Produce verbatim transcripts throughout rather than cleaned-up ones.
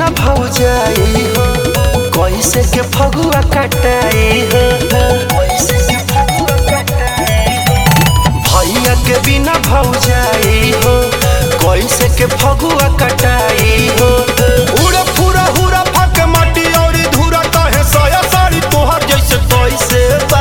बिना भौजाई हो कैसे के फगुआ कटाई हो भैया के बिना भौजाई हो कैसे के फगुआ कटाई हो उड़े फुरा हुरा फक माटी और धूरा कहे साया साड़ी तोहर जैसे कैसे बा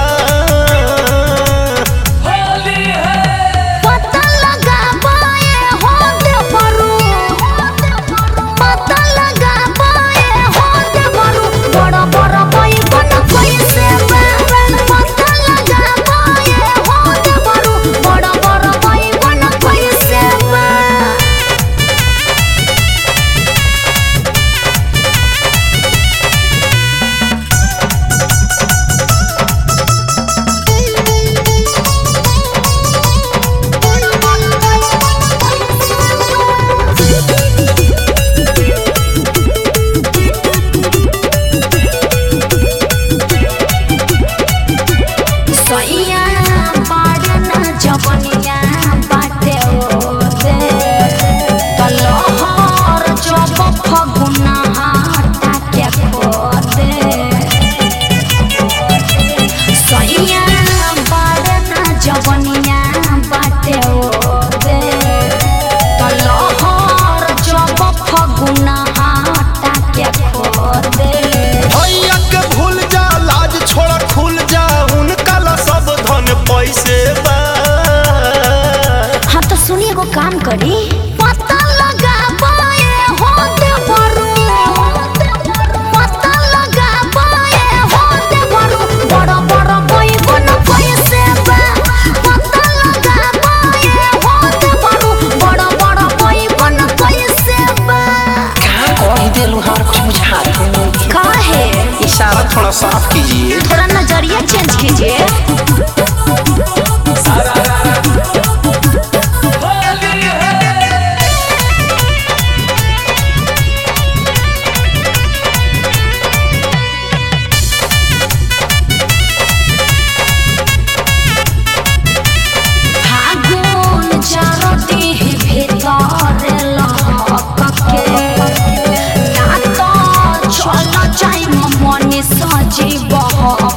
काम करी पता लगा पाए हो देवरू पता लगा पाए हो देवरू बड़ा बड़ा कोई कोन कैसे बा पता लगा पाए हो देवरू बड़ा बड़ा कोई कोन कैसे बा क्या कह देलू हमारा कुछ बुझाते नहीं काहे इशारा थोड़ा साफ कीजिए थोड़ा नजरिया चेंज कीजिए सजी बह